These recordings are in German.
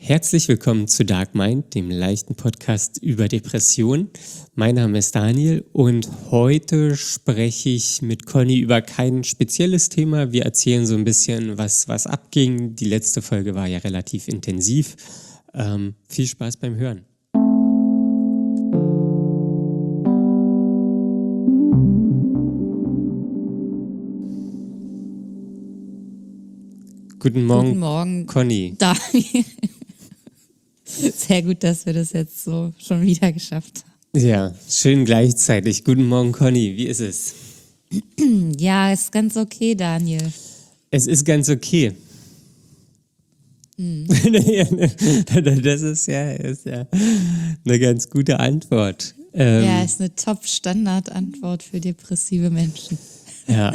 Herzlich willkommen zu Dark Mind, dem leichten Podcast über Depressionen. Mein Name ist Daniel und heute spreche ich mit Conny über kein spezielles Thema. Wir erzählen so ein bisschen, was abging. Die letzte Folge war ja relativ intensiv. Viel Spaß beim Hören. Guten Morgen, Conny. Daniel. Sehr gut, dass wir das jetzt so schon wieder geschafft haben. Ja, schön gleichzeitig. Guten Morgen, Conny. Wie ist es? Ja, ist ganz okay, Daniel. Es ist ganz okay. Das ist ja eine ganz gute Antwort. Ja, ist eine Top-Standard-Antwort für depressive Menschen. Ja.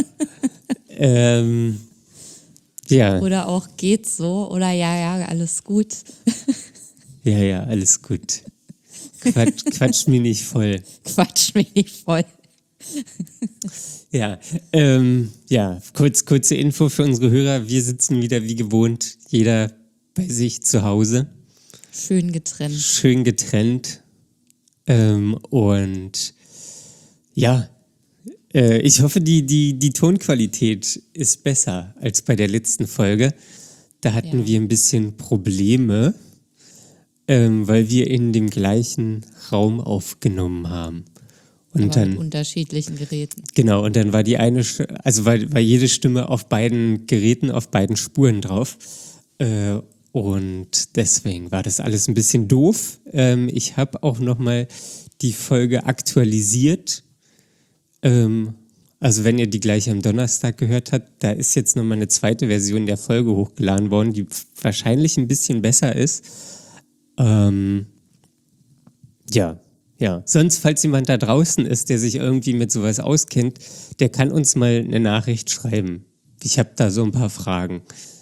Ja. Oder auch geht's so oder ja, alles gut. Ja, alles gut. Quatsch mich nicht voll. Quatsch mich nicht voll. Ja, kurze Info für unsere Hörer. Wir sitzen wieder wie gewohnt, jeder bei sich zu Hause. Schön getrennt. Und ja, ich hoffe, die Tonqualität ist besser als bei der letzten Folge. Da hatten wir ein bisschen Probleme, weil wir in dem gleichen Raum aufgenommen haben. Und aber dann mit unterschiedlichen Geräten. Genau, und dann war die eine, war jede Stimme auf beiden Geräten, auf beiden Spuren drauf. Und deswegen war das alles ein bisschen doof. Ich habe auch nochmal die Folge aktualisiert. Also wenn ihr die gleich am Donnerstag gehört habt, da ist jetzt nochmal eine zweite Version der Folge hochgeladen worden, die wahrscheinlich ein bisschen besser ist. Ja. Sonst, falls jemand da draußen ist, der sich irgendwie mit sowas auskennt, der kann uns mal eine Nachricht schreiben. Ich habe da so ein paar Fragen.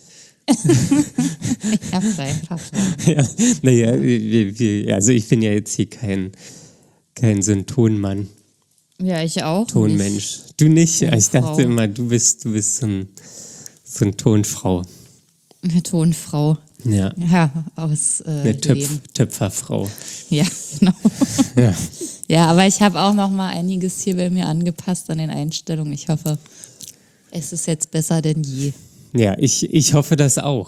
Ich habe da ein paar Fragen. Ja, also ich bin ja jetzt hier kein so ein Tonmann. Ja, ich auch. Tonmensch. Nicht. Du nicht? Tonfrau. Ich dachte immer, du bist so ein Tonfrau. Eine Tonfrau. Ja. Ja, aus Eine Leben. Töpferfrau. Ja, genau. Ja. Ja, aber ich habe auch noch mal einiges hier bei mir angepasst an den Einstellungen. Ich hoffe, es ist jetzt besser denn je. Ja, ich hoffe das auch.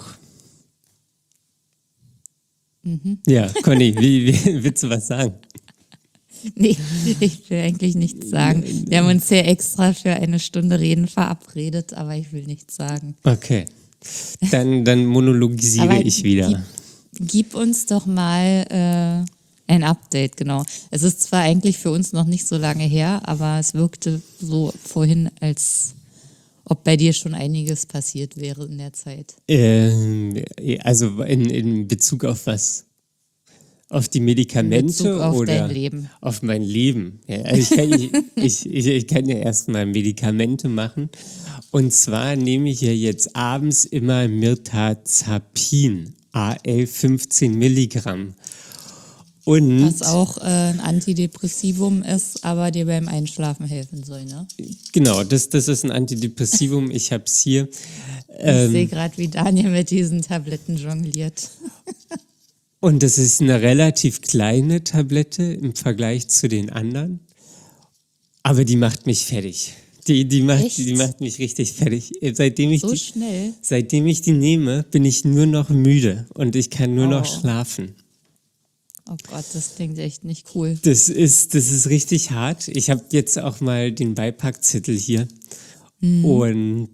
Ja, Conny, wie willst du was sagen? Nee, ich will eigentlich nichts sagen. Wir haben uns hier extra für eine Stunde Reden verabredet, aber ich will nichts sagen. Okay, dann monologisiere Aber ich wieder. Gib uns doch mal ein Update, genau. Es ist zwar eigentlich für uns noch nicht so lange her, aber es wirkte so vorhin, als ob bei dir schon einiges passiert wäre in der Zeit. Also in Bezug auf was? Auf die Medikamente In Bezug auf oder dein Leben. Auf mein Leben? Ja, also ich kann ja erstmal Medikamente machen. Und zwar nehme ich ja jetzt abends immer Mirtazapin, AL 15 Milligramm. Und Was auch ein Antidepressivum ist, aber dir beim Einschlafen helfen soll, ne? Genau, das ist ein Antidepressivum. Ich habe es hier. Ich sehe gerade, wie Daniel mit diesen Tabletten jongliert. Und das ist eine relativ kleine Tablette im Vergleich zu den anderen. Aber die macht mich fertig. Die macht mich richtig fertig. Seitdem ich die nehme, bin ich nur noch müde und ich kann nur noch schlafen. Oh Gott, das klingt echt nicht cool. Das ist richtig hart. Ich habe jetzt auch mal den Beipackzettel hier. Und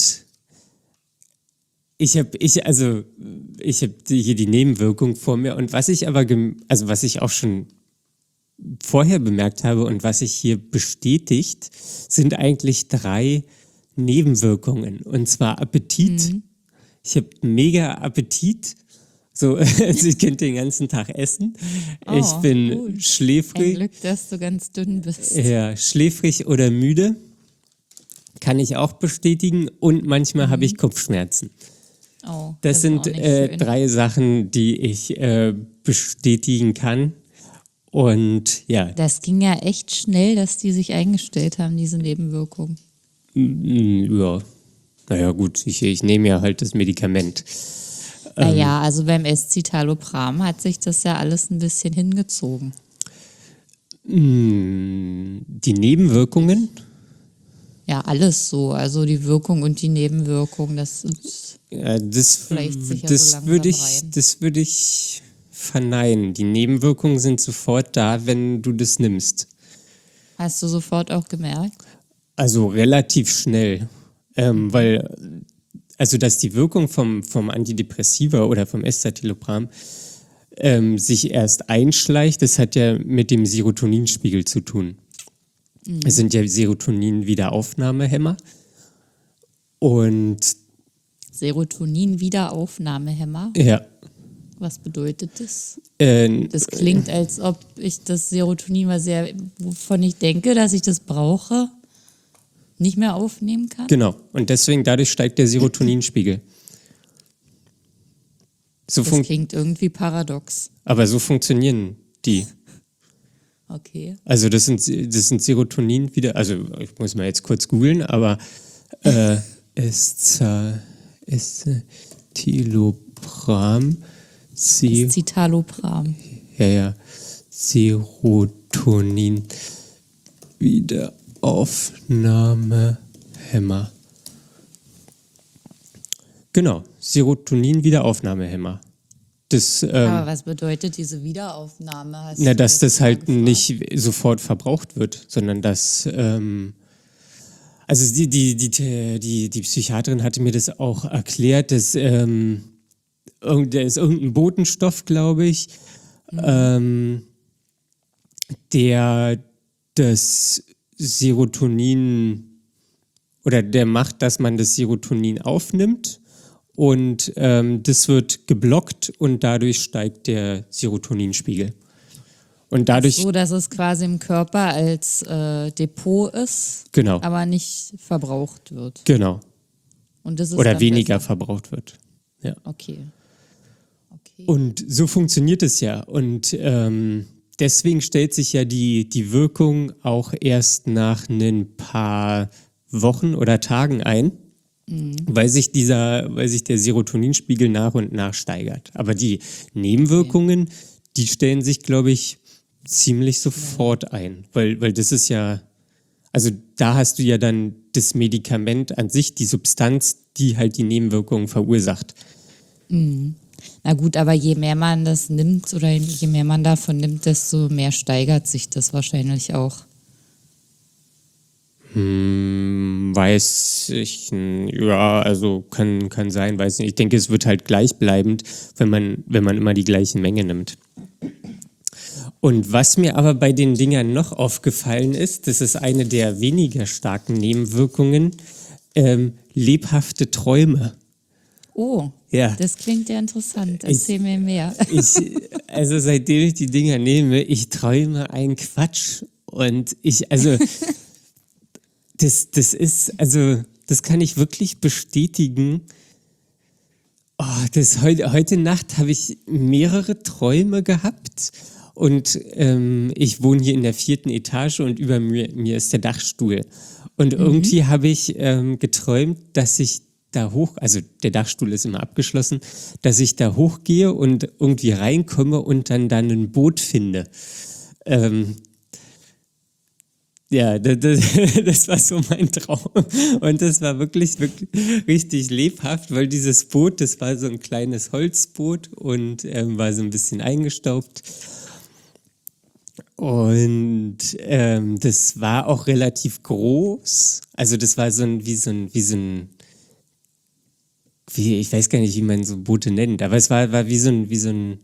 ich habe hier die Nebenwirkung vor mir. Und was ich auch schon vorher bemerkt habe und was sich hier bestätigt, sind eigentlich 3 Nebenwirkungen. Und zwar Appetit. Ich habe mega Appetit. So, also ich könnte den ganzen Tag essen. Ich bin schläfrig. Ein Glück, dass du ganz dünn bist. Ja, schläfrig oder müde. Kann ich auch bestätigen. Und manchmal habe ich Kopfschmerzen. Oh, Das sind 3 Sachen, die ich bestätigen kann. Und ja. Das ging ja echt schnell, dass die sich eingestellt haben, diese Nebenwirkungen. Ja. Naja, gut, ich nehme ja halt das Medikament. Naja, also beim Escitalopram hat sich das ja alles ein bisschen hingezogen. Die Nebenwirkungen, Ja, alles so. Also die Wirkung und die Nebenwirkung, das ist, das, schleicht sich ja das so langsam würde ich, rein. das würde ich verneinen. Die Nebenwirkungen sind sofort da, wenn du das nimmst. hast du sofort auch gemerkt. Also relativ schnell, weil, also dass die Wirkung vom Antidepressiva oder vom Escitalopram sich erst einschleicht, das hat ja mit dem Serotoninspiegel zu tun. Es sind ja Serotonin-Wiederaufnahmehämmer und Serotonin-Wiederaufnahmehämmer. ja, Was bedeutet das? äh, Das klingt, als ob ich das Serotonin, wovon ich denke, dass ich das brauche, nicht mehr aufnehmen kann. genau. Und deswegen, dadurch steigt der Serotoninspiegel. So Das klingt irgendwie paradox. aber so funktionieren die. Okay. Also das sind Serotonin wieder, also ich muss mal jetzt kurz googeln, aber Escitalopram, Escitalopram. ja, Serotonin Wiederaufnahmehämmer. Genau, Serotonin Wiederaufnahmehämmer. Das, Aber was bedeutet diese Wiederaufnahme? Hast na, du dass das mal halt gefragt? nicht sofort verbraucht wird, sondern dass, also die Psychiaterin hatte mir das auch erklärt, dass da ist irgendein Botenstoff, glaube ich, der das Serotonin oder der macht, dass man das Serotonin aufnimmt und das wird geblockt und dadurch steigt der Serotoninspiegel. Und dadurch, So, dass es quasi im Körper als Depot ist, genau, aber nicht verbraucht wird. genau, Und das ist oder dann weniger besser. verbraucht wird. Ja. Okay. Und so funktioniert es ja. Und deswegen stellt sich ja die Wirkung auch erst nach ein paar Wochen oder Tagen ein, weil sich der Serotoninspiegel nach und nach steigert. Aber die Nebenwirkungen, die stellen sich, glaube ich, ziemlich sofort ein. Weil das ist ja, also da hast du ja dann das Medikament an sich, die Substanz, die halt die Nebenwirkungen verursacht. Na gut, aber je mehr man das nimmt oder je mehr man davon nimmt, desto mehr steigert sich das wahrscheinlich auch. Weiß ich, ja, also kann sein, weiß nicht. Ich denke, es wird halt gleichbleibend, wenn man immer die gleiche Menge nimmt. Und was mir aber bei den Dingern noch aufgefallen ist, das ist eine der weniger starken Nebenwirkungen, lebhafte Träume. Oh, Ja. das klingt ja interessant. Erzähl mir mehr. Also seitdem ich die Dinger nehme, ich träume einen Quatsch. Und das kann ich wirklich bestätigen. Oh, heute Nacht habe ich mehrere Träume gehabt. Und ich wohne hier in der 4. Etage und über mir ist der Dachstuhl. Und irgendwie habe ich geträumt, dass ich da hoch, also der Dachstuhl ist immer abgeschlossen, dass ich da hochgehe und irgendwie reinkomme und dann ein Boot finde. Ja, das war so mein Traum. Und das war wirklich richtig lebhaft, weil dieses Boot, das war so ein kleines Holzboot und war so ein bisschen eingestaubt. Und das war auch relativ groß. Also das war ich weiß gar nicht, wie man so Boote nennt, aber es war wie so ein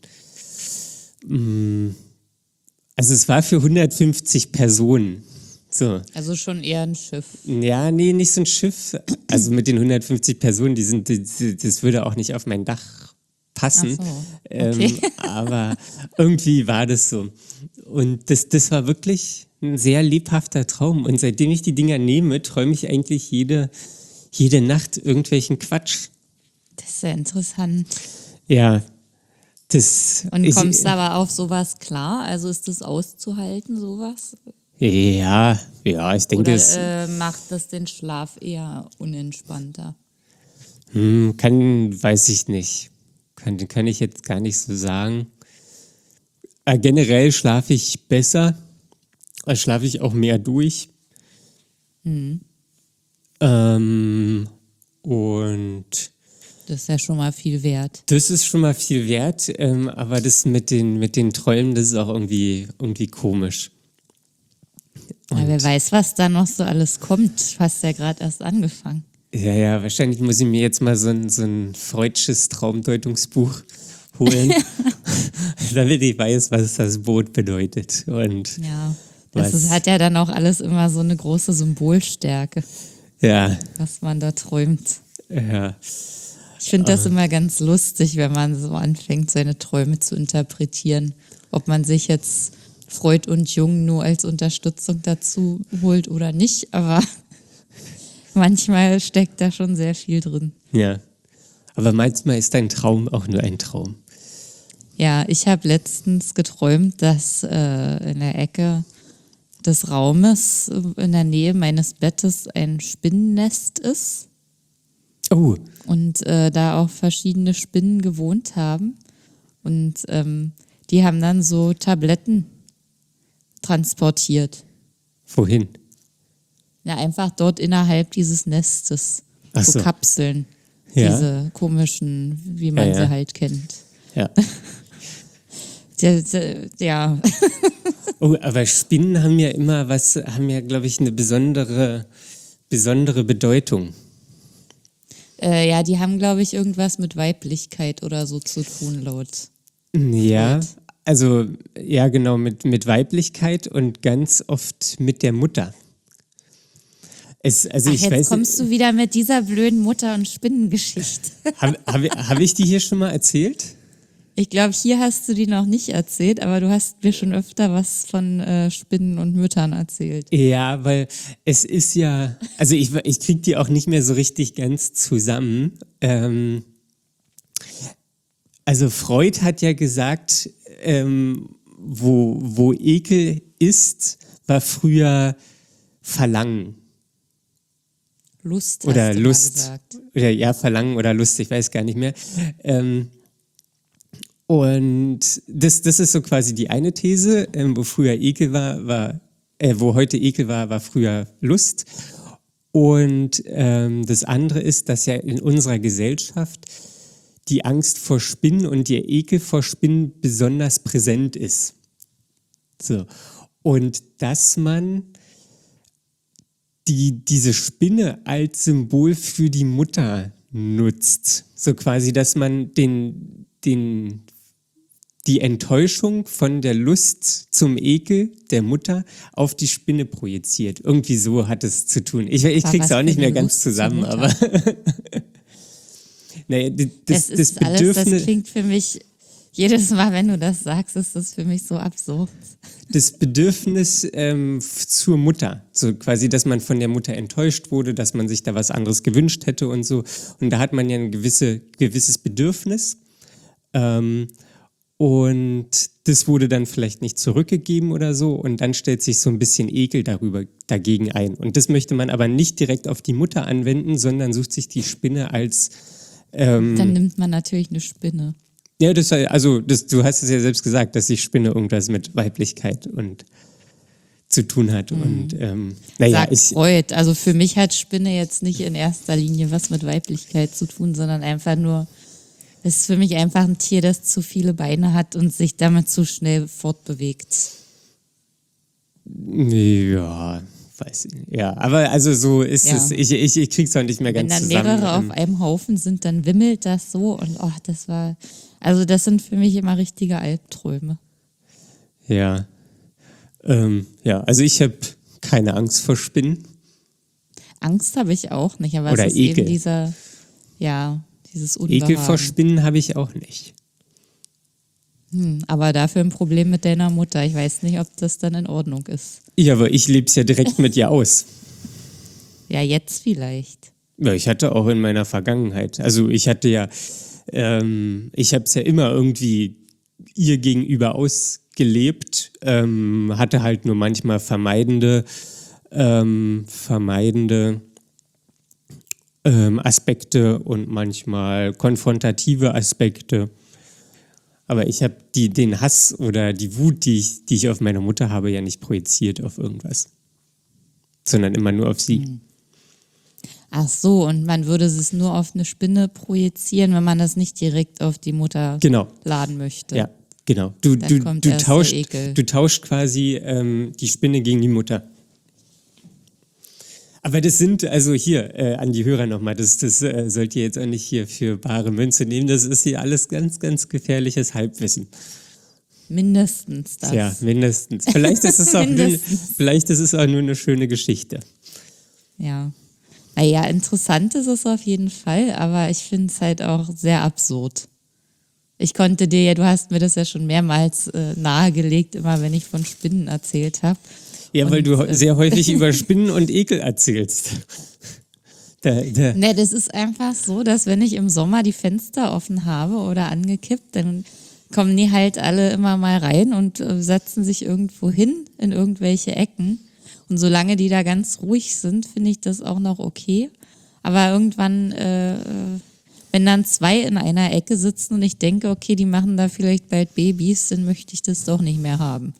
also es war für 150 Personen. So. Also schon eher ein Schiff. Ja, nee, nicht so ein Schiff. Also mit den 150 Personen, das würde auch nicht auf mein Dach passen. Ach so, okay. Aber irgendwie war das so. Und das war wirklich ein sehr lebhafter Traum. Und seitdem ich die Dinger nehme, träume ich eigentlich jede Nacht irgendwelchen Quatsch. Das ist ja interessant. Ja, Und kommst du aber auf sowas klar? Also ist das auszuhalten, sowas? Ja, ich denke, Oder macht das den Schlaf eher unentspannter? weiß ich nicht. kann ich jetzt gar nicht so sagen. Generell schlafe ich besser, schlafe ich auch mehr durch. Und Das ist ja schon mal viel wert. das ist schon mal viel wert, aber das mit den Träumen, das ist auch irgendwie komisch. Aber wer weiß, was da noch so alles kommt. Du hast ja gerade erst angefangen. Ja, wahrscheinlich muss ich mir jetzt mal so ein freudsches Traumdeutungsbuch holen, damit ich weiß, was das Boot bedeutet. Und Ja, was, hat ja dann auch alles immer so eine große Symbolstärke, ja, was man da träumt. ja, Ich finde das immer ganz lustig, wenn man so anfängt, seine Träume zu interpretieren. Ob man sich jetzt Freud und Jung nur als Unterstützung dazu holt oder nicht, aber manchmal steckt da schon sehr viel drin. ja. Aber manchmal ist ein Traum auch nur ein Traum. Ja, ich habe letztens geträumt, dass in der Ecke des Raumes in der Nähe meines Bettes ein Spinnennest ist Oh, und da auch verschiedene Spinnen gewohnt haben. Und die haben dann so Tabletten transportiert. wohin? Ja, einfach dort innerhalb dieses Nestes. Ach So so. Kapseln. Ja. Diese komischen, wie man Ja. sie halt kennt. Ja. Ja. Oh, aber Spinnen haben ja, glaube ich, eine besondere Bedeutung. Ja, die haben, glaube ich, irgendwas mit Weiblichkeit oder so zu tun, laut. Ja, Freud. also ja, genau, mit Weiblichkeit und ganz oft mit der Mutter. Also Ach, ich jetzt weiß, kommst du wieder mit dieser blöden Mutter- und Spinnengeschichte. hab ich die hier schon mal erzählt? Ich glaube, hier hast du die noch nicht erzählt, aber du hast mir schon öfter was von Spinnen und Müttern erzählt. Ja, weil es ist ja, also ich krieg die auch nicht mehr so richtig ganz zusammen. Also Freud hat ja gesagt, wo Ekel ist, war früher Verlangen. Lust Oder hast du Lust. mal gesagt. Oder ja, Verlangen oder Lust, ich weiß gar nicht mehr. Und das ist so quasi die eine These, wo früher Ekel wo heute Ekel war früher Lust. Und das andere ist, dass ja in unserer Gesellschaft die Angst vor Spinnen und der Ekel vor Spinnen besonders präsent ist. So. Und dass man diese Spinne als Symbol für die Mutter nutzt. So quasi, dass man die Enttäuschung von der Lust zum Ekel der Mutter auf die Spinne projiziert. Irgendwie so hat es zu tun. Ich krieg's was auch nicht für mehr eine ganz Lust zur zusammen, Mutter? aber naja, Das ist alles, das klingt für mich, jedes Mal, wenn du das sagst, ist das für mich so absurd. das Bedürfnis zur Mutter. So quasi, dass man von der Mutter enttäuscht wurde, dass man sich da was anderes gewünscht hätte und so. Und da hat man ja ein gewisses Bedürfnis. Und das wurde dann vielleicht nicht zurückgegeben oder so. Und dann stellt sich so ein bisschen Ekel dagegen ein. Und das möchte man aber nicht direkt auf die Mutter anwenden, sondern sucht sich die Spinne als Dann nimmt man natürlich eine Spinne. ja, du hast es ja selbst gesagt, dass die Spinne irgendwas mit Weiblichkeit und zu tun hat. Und naja, Sagt Freud. Also für mich hat Spinne jetzt nicht in erster Linie was mit Weiblichkeit zu tun, sondern einfach nur, es ist für mich einfach ein Tier, das zu viele Beine hat und sich damit zu schnell fortbewegt. ja, weiß ich nicht. Ja, aber also so ist Ja. es. Ich krieg's auch nicht mehr Wenn ganz dann zusammen. mehrere auf einem Haufen sind, dann wimmelt das so und das sind für mich immer richtige Albträume. Ja. Ja, also ich habe keine Angst vor Spinnen. Angst habe ich auch nicht, aber Oder es ist Ekel. eben dieses Unbehagen. Ekel vor Spinnen habe ich auch nicht. Aber dafür ein Problem mit deiner Mutter. Ich weiß nicht, ob das dann in Ordnung ist. Ja, aber ich lebe es ja direkt mit ihr aus. Ja, jetzt vielleicht. Ja, ich hatte auch in meiner Vergangenheit. Also ich hatte ja, ich habe es ja immer irgendwie ihr gegenüber ausgelebt, hatte halt nur manchmal vermeidende Aspekte und manchmal konfrontative Aspekte. Aber ich habe den Hass oder die Wut, die ich auf meine Mutter habe, ja nicht projiziert auf irgendwas, sondern immer nur auf sie. Ach so, und man würde es nur auf eine Spinne projizieren, wenn man das nicht direkt auf die Mutter Genau. laden möchte. Ja, genau. Du kommt erst der Ekel. tauschst quasi die Spinne gegen die Mutter. Aber das sind, also hier, an die Hörer nochmal, das sollt ihr jetzt auch nicht hier für bare Münze nehmen, das ist hier alles ganz, ganz gefährliches Halbwissen. Mindestens das. Ja, mindestens. Vielleicht ist es auch, vielleicht ist es auch nur eine schöne Geschichte. Ja. Naja, interessant ist es auf jeden Fall, aber ich finde es halt auch sehr absurd. Ich konnte dir ja, du hast mir das ja schon mehrmals nahegelegt, immer wenn ich von Spinnen erzählt habe. Ja, weil du sehr häufig über Spinnen und Ekel erzählst. Ne, das ist einfach so, dass wenn ich im Sommer die Fenster offen habe oder angekippt, dann kommen die halt alle immer mal rein und setzen sich irgendwo hin in irgendwelche Ecken. Und solange die da ganz ruhig sind, finde ich das auch noch okay. Aber irgendwann, wenn dann zwei in einer Ecke sitzen und ich denke, okay, die machen da vielleicht bald Babys, dann möchte ich das doch nicht mehr haben.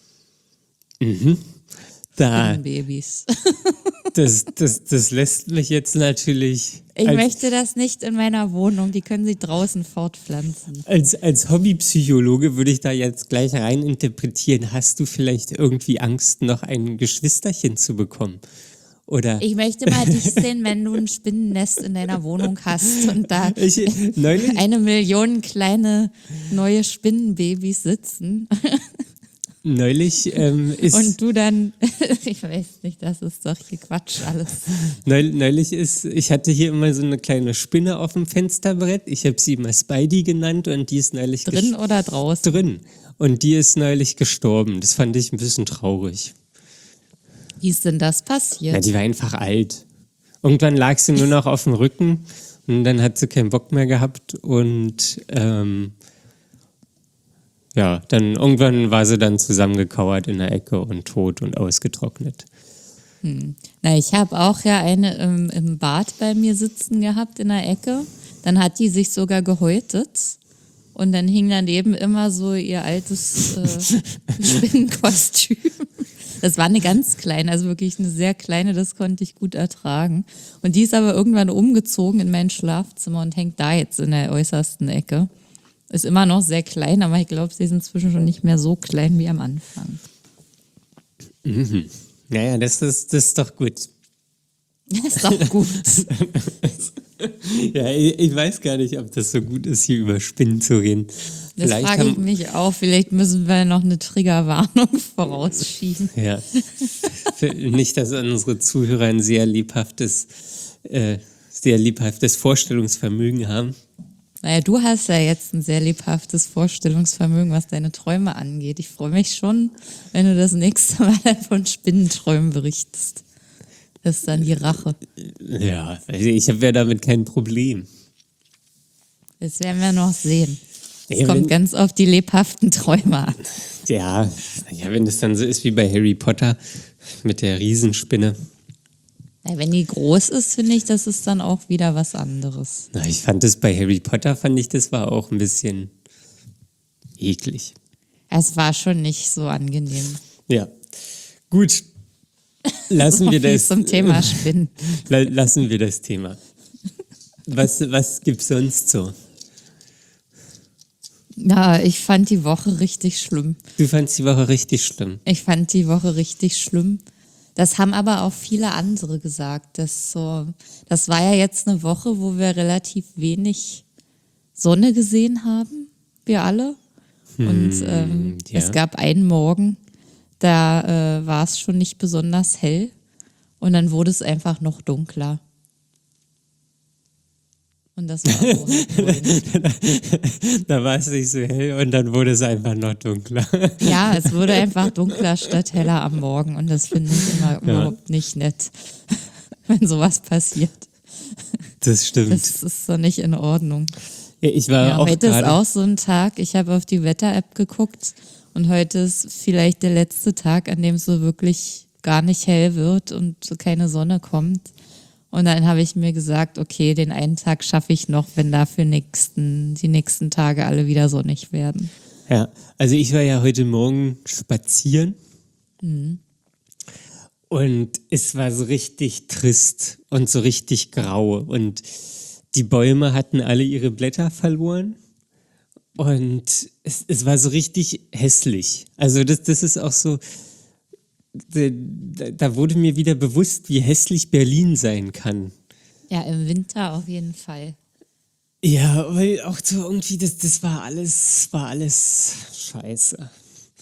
Babys. Das lässt mich jetzt natürlich. Ich möchte das nicht in meiner Wohnung, die können sie draußen fortpflanzen. Als Hobbypsychologe würde ich da jetzt gleich rein interpretieren. Hast du vielleicht irgendwie Angst, noch ein Geschwisterchen zu bekommen? Oder? Ich möchte mal dich sehen, wenn du ein Spinnennest in deiner Wohnung hast und da neulich, 1 Million kleine neue Spinnenbabys sitzen. Neulich ist. Und du dann, ich weiß nicht, das ist doch hier Quatsch alles. Neulich ist, ich hatte hier immer so eine kleine Spinne auf dem Fensterbrett. Ich habe sie immer Spidey genannt und die ist neulich drin oder draußen? Drin. Und die ist neulich gestorben. Das fand ich ein bisschen traurig. Wie ist denn das passiert? Ja, die war einfach alt. Irgendwann lag sie nur noch auf dem Rücken und dann hat sie keinen Bock mehr gehabt und ja, dann irgendwann war sie dann zusammengekauert in der Ecke und tot und ausgetrocknet. Na, ich habe auch ja eine im Bad bei mir sitzen gehabt in der Ecke. Dann hat die sich sogar gehäutet und dann hing daneben immer so ihr altes Spinnenkostüm. Das war eine ganz kleine, also wirklich eine sehr kleine, das konnte ich gut ertragen. Und die ist aber irgendwann umgezogen in mein Schlafzimmer und hängt da jetzt in der äußersten Ecke. Ist immer noch sehr klein, aber ich glaube, sie ist inzwischen schon nicht mehr so klein wie am Anfang. Mhm. Naja, das ist doch gut. Das ist doch gut. Ja, ich weiß gar nicht, ob das so gut ist, hier über Spinnen zu reden. Das frage ich mich auch. Vielleicht müssen wir noch eine Triggerwarnung vorausschieben. Ja. Nicht, dass unsere Zuhörer ein sehr lebhaftes Vorstellungsvermögen haben. Naja, du hast ja jetzt ein sehr lebhaftes Vorstellungsvermögen, was deine Träume angeht. Ich freue mich schon, wenn du das nächste Mal von Spinnenträumen berichtest. Das ist dann die Rache. Ja, ich habe ja damit kein Problem. Das werden wir noch sehen. Es Ja, kommt ganz auf die lebhaften Träume an. Ja, wenn das dann so ist wie bei Harry Potter mit der Riesenspinne. Ja, wenn die groß ist, finde ich, das ist dann auch wieder was anderes. Na, ich fand das bei Harry Potter, das war auch ein bisschen eklig. Es war schon nicht so angenehm. Ja, gut. Lassen wir das zum Thema Spinnen. Lassen wir das Thema. Was gibt's sonst so? Na, ich fand die Woche richtig schlimm. Du fandst die Woche richtig schlimm. Ich fand die Woche richtig schlimm. Das haben aber auch viele andere gesagt. Das war ja jetzt eine Woche, wo wir relativ wenig Sonne gesehen haben, wir alle. Und ja. Es gab einen Morgen, da war es schon nicht besonders hell und dann wurde es einfach noch dunkler. Und das war so Da war es nicht so hell und dann wurde es einfach noch dunkler. Ja, es wurde einfach dunkler statt heller am Morgen und das finde ich überhaupt nicht nett, wenn sowas passiert. Das stimmt. Das ist so nicht in Ordnung. Ja, ich war auch heute ist auch so ein Tag, ich habe auf die Wetter-App geguckt und heute ist vielleicht der letzte Tag, an dem es so wirklich gar nicht hell wird und keine Sonne kommt. Und dann habe ich mir gesagt, okay, den einen Tag schaffe ich noch, wenn dafür die nächsten Tage alle wieder sonnig werden. Ja, also ich war ja heute Morgen spazieren und es war so richtig trist und so richtig grau und die Bäume hatten alle ihre Blätter verloren und es war so richtig hässlich. Also das ist auch so, da wurde mir wieder bewusst, wie hässlich Berlin sein kann. Ja, im Winter auf jeden Fall. Ja, weil auch so irgendwie, das war alles scheiße.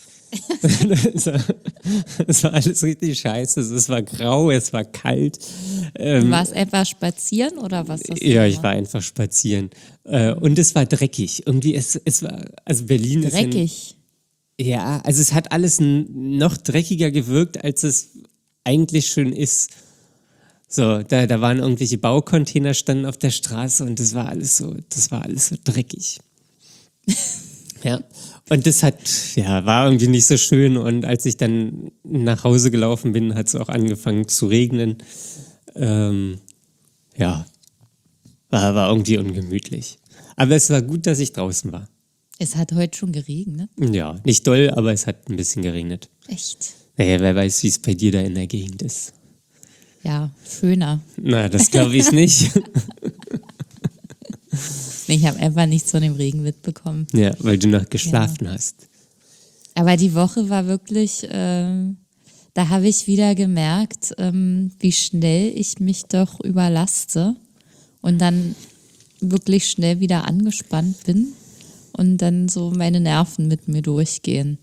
Es war alles richtig scheiße. Es war grau, es war kalt. Du warst einfach spazieren oder was? Hast du Ja, ich gemacht? war einfach spazieren. Und es war dreckig. Irgendwie, es war, also Berlin ist Dreckig. ja, also es hat alles noch dreckiger gewirkt, als es eigentlich schon ist. So, da waren irgendwelche Baucontainer standen auf der Straße und das war alles so dreckig. Ja. Und das war irgendwie nicht so schön. Und als ich dann nach Hause gelaufen bin, hat es auch angefangen zu regnen. Ja, war irgendwie ungemütlich. Aber es war gut, dass ich draußen war. Es hat heute schon geregnet. Ja, nicht doll, aber es hat ein bisschen geregnet. Echt? Naja, wer weiß, wie es bei dir da in der Gegend ist. Ja, schöner. Na, das glaube ich nicht. Ich habe einfach nichts von dem Regen mitbekommen. Ja, weil du noch geschlafen hast. Aber die Woche war wirklich, da habe ich wieder gemerkt, wie schnell ich mich doch überlaste und dann wirklich schnell wieder angespannt bin und dann so meine Nerven mit mir durchgehen.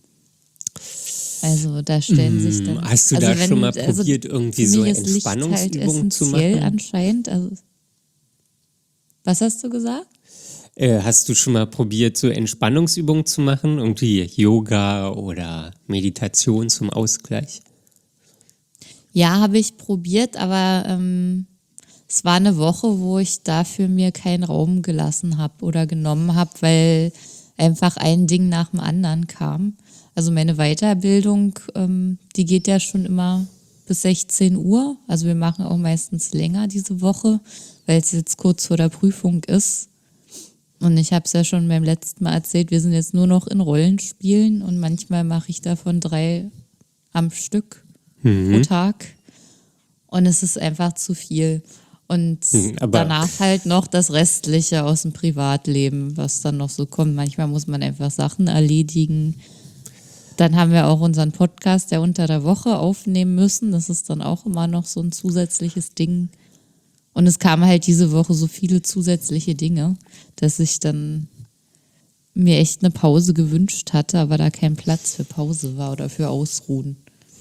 Also da stellen sich dann... Hast du da schon mal probiert, irgendwie für so mich ist Licht Entspannungsübungen zu essentiell machen? anscheinend. Also, was hast du gesagt? Hast du schon mal probiert, so Entspannungsübungen zu machen? Irgendwie Yoga oder Meditation zum Ausgleich? Ja, habe ich probiert, aber es war eine Woche, wo ich dafür mir keinen Raum gelassen habe oder genommen habe, weil einfach ein Ding nach dem anderen kam. Also meine Weiterbildung, die geht ja schon immer bis 16 Uhr. Also wir machen auch meistens länger diese Woche, weil es jetzt kurz vor der Prüfung ist. Und ich habe es ja schon beim letzten Mal erzählt, wir sind jetzt nur noch in Rollenspielen und manchmal mache ich davon 3 am Stück pro Tag. Und es ist einfach zu viel. Und aber- danach halt noch das Restliche aus dem Privatleben, was dann noch so kommt. Manchmal muss man einfach Sachen erledigen. Dann haben wir auch unseren Podcast, der unter der Woche aufnehmen müssen. Das ist dann auch immer noch so ein zusätzliches Ding. Und es kamen halt diese Woche so viele zusätzliche Dinge, dass ich dann mir echt eine Pause gewünscht hatte, aber da kein Platz für Pause war oder für Ausruhen.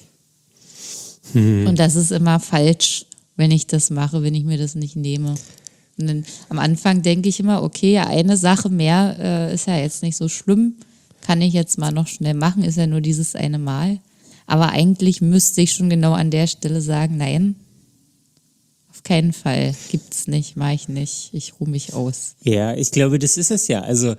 Und das ist immer falsch, wenn ich das mache, wenn ich mir das nicht nehme. Und dann, am Anfang denke ich immer, okay, ja, eine Sache mehr ist ja jetzt nicht so schlimm, kann ich jetzt mal noch schnell machen, ist ja nur dieses eine Mal. Aber eigentlich müsste ich schon genau an der Stelle sagen, nein, auf keinen Fall, gibt's nicht, mache ich nicht, ich ruhe mich aus. Ja, ich glaube, das ist es ja. Also,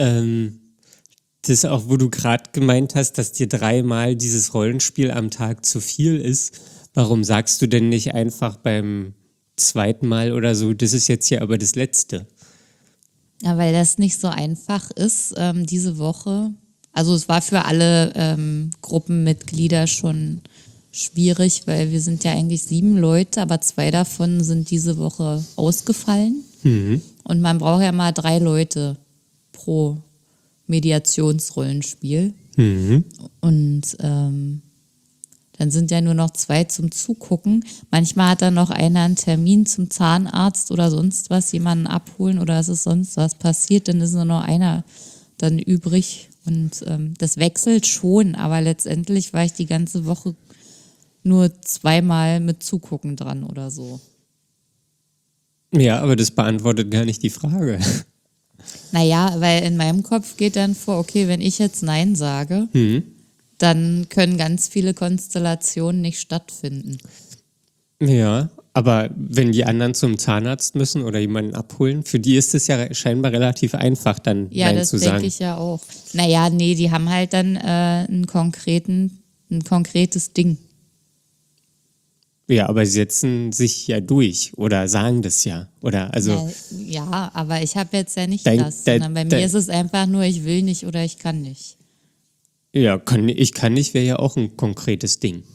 das auch, wo du gerade gemeint hast, dass dir 3-mal dieses Rollenspiel am Tag zu viel ist. Warum sagst du denn nicht einfach beim 2. Mal oder so, das ist jetzt ja aber das Letzte? Ja, weil das nicht so einfach ist, diese Woche. Also es war für alle Gruppenmitglieder schon schwierig, weil wir sind ja eigentlich 7 Leute, aber 2 davon sind diese Woche ausgefallen. Und man braucht ja mal 3 Leute pro Mediationsrollenspiel. Und dann sind ja nur noch 2 zum Zugucken. Manchmal hat dann noch einer einen Termin zum Zahnarzt oder sonst was, jemanden abholen oder es ist sonst was passiert, dann ist nur noch einer dann übrig. Und das wechselt schon, aber letztendlich war ich die ganze Woche nur 2-mal mit Zugucken dran oder so. Ja, aber das beantwortet gar nicht die Frage. Naja, weil in meinem Kopf geht dann vor, okay, wenn ich jetzt Nein sage, dann können ganz viele Konstellationen nicht stattfinden. Ja, aber wenn die anderen zum Zahnarzt müssen oder jemanden abholen, für die ist es ja scheinbar relativ einfach, dann Ja, Nein das zu denke sagen. ich ja auch. Naja, nee, die haben halt dann ein konkretes Ding. Ja, aber sie setzen sich ja durch oder sagen das ja. Oder also Ja, aber ich habe jetzt ja nicht Dein- das, dein- sondern bei dein- mir ist es einfach nur, ich will nicht oder ich kann nicht. ja, ich kann nicht, wäre ja auch ein konkretes Ding.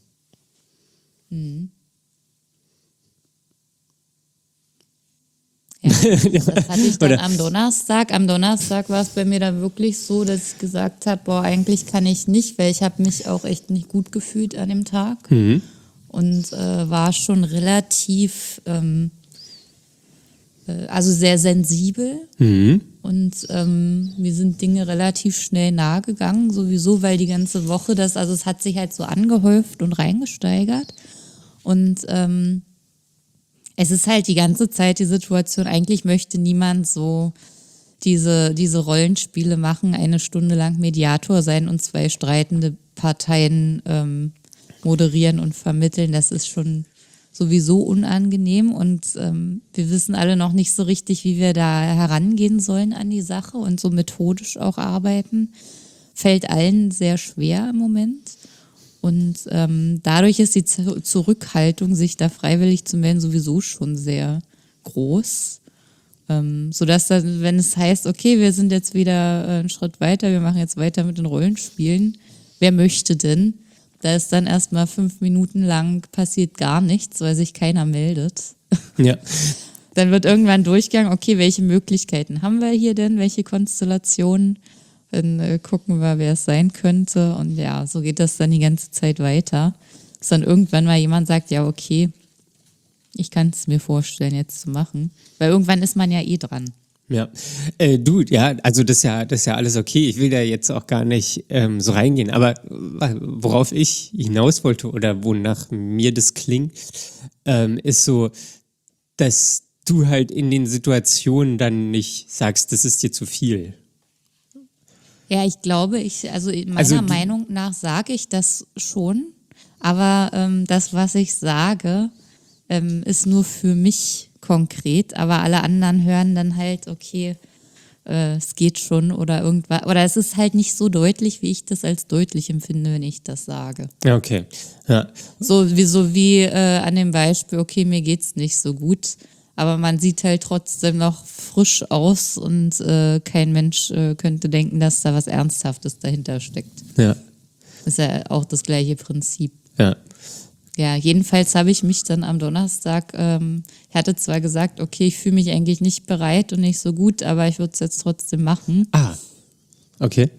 Ja, das hatte ich dann Oder- am Donnerstag. Am Donnerstag war es bei mir dann wirklich so, dass ich gesagt habe, boah, eigentlich kann ich nicht, weil ich habe mich auch echt nicht gut gefühlt an dem Tag. Und war schon relativ, also sehr sensibel. Und mir sind Dinge relativ schnell nahe gegangen, sowieso, weil die ganze Woche also es hat sich halt so angehäuft und reingesteigert. Und es ist halt die ganze Zeit die Situation, eigentlich möchte niemand so diese Rollenspiele machen, eine Stunde lang Mediator sein und zwei streitende Parteien moderieren und vermitteln. Das ist schon sowieso unangenehm und wir wissen alle noch nicht so richtig, wie wir da herangehen sollen an die Sache und so methodisch auch arbeiten. Fällt allen sehr schwer im Moment. Und dadurch ist die Zurückhaltung, sich da freiwillig zu melden, sowieso schon sehr groß. Sodass dann, wenn es heißt, okay, wir sind jetzt wieder einen Schritt weiter, wir machen jetzt weiter mit den Rollenspielen, wer möchte denn? Da ist dann erstmal 5 Minuten lang passiert gar nichts, weil sich keiner meldet. Ja. Dann wird irgendwann durchgegangen, okay, welche Möglichkeiten haben wir hier denn, welche Konstellationen? Dann gucken wir, wer es sein könnte. Und ja, so geht das dann die ganze Zeit weiter. Bis dann irgendwann mal jemand sagt, ja, okay, ich kann es mir vorstellen, jetzt zu machen. Weil irgendwann ist man ja eh dran. Ja, ja, also das ist ja alles okay. Ich will da jetzt auch gar nicht so reingehen. Aber worauf ich hinaus wollte oder wonach mir das klingt, ist so, dass du halt in den Situationen dann nicht sagst, das ist dir zu viel. Ja, ich glaube, meiner Meinung nach sage ich das schon. Aber das, was ich sage, ist nur für mich konkret, aber alle anderen hören dann halt, okay, es geht schon oder irgendwas. Oder es ist halt nicht so deutlich, wie ich das als deutlich empfinde, wenn ich das sage. Ja, okay. Ja. So wie an dem Beispiel, okay, mir geht's nicht so gut, aber man sieht halt trotzdem noch frisch aus und kein Mensch könnte denken, dass da was Ernsthaftes dahinter steckt. Ja. Ist ja auch das gleiche Prinzip. Ja. Ja, jedenfalls habe ich mich dann am Donnerstag, ich hatte zwar gesagt, okay, ich fühle mich eigentlich nicht bereit und nicht so gut, aber ich würde es jetzt trotzdem machen. Ah, okay.